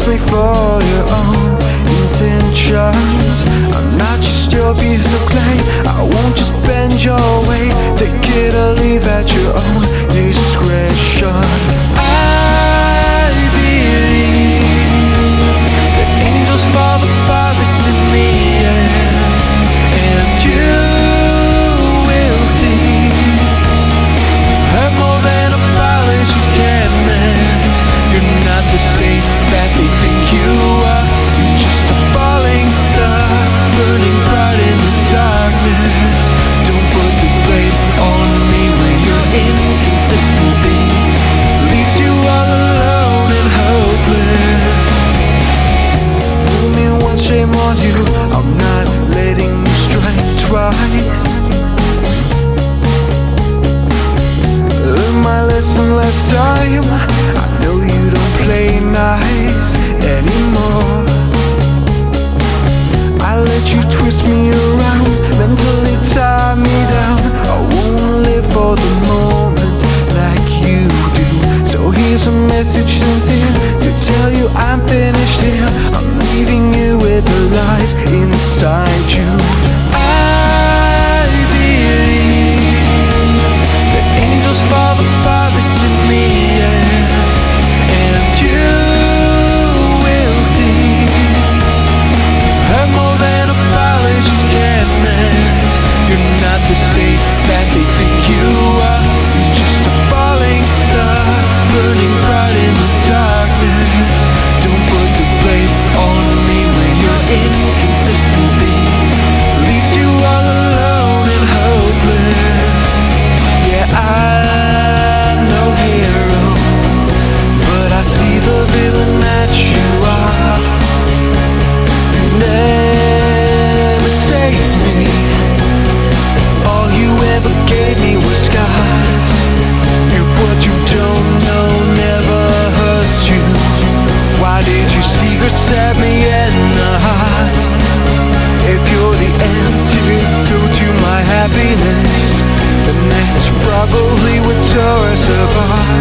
trust me for your own intentions. I'm not just your piece of clay. I won't just bend your way. Take it or leave at your own discretion. I believe that angels fall the farthest in the end, and you will see that more than apologies can mend. You're not the saint that they think you are. You're just a falling star, burning bright in the darkness. Don't put the blame on me when your inconsistency leaves you all alone and hopeless. Fool me once, shame on you. I'm not letting you strike twice. Learn my lesson last time. I know you don't play nice anymore. I let you twist me around, mentally tie me down. I won't live for the moment like you do. So here's a message sincere to tell you I'm finished here. I'm leaving you with the lies inside you. I believe that angels fall the farthest in the end, and you will see that more than apologies can mend. You're not the saint that they think you are. You're just a falling star, burning bright in the darkness. Don't put the blame on me when your inconsistency leaves you all alone and hopeless. Yeah, I'm no hero, but I see the villain that you are. You never saved me. All you ever gave me was scars. If what you don't know never hurts you, why did you secret stab me in the heart? If you're the antidote to my happiness, then that's probably what tore us apart.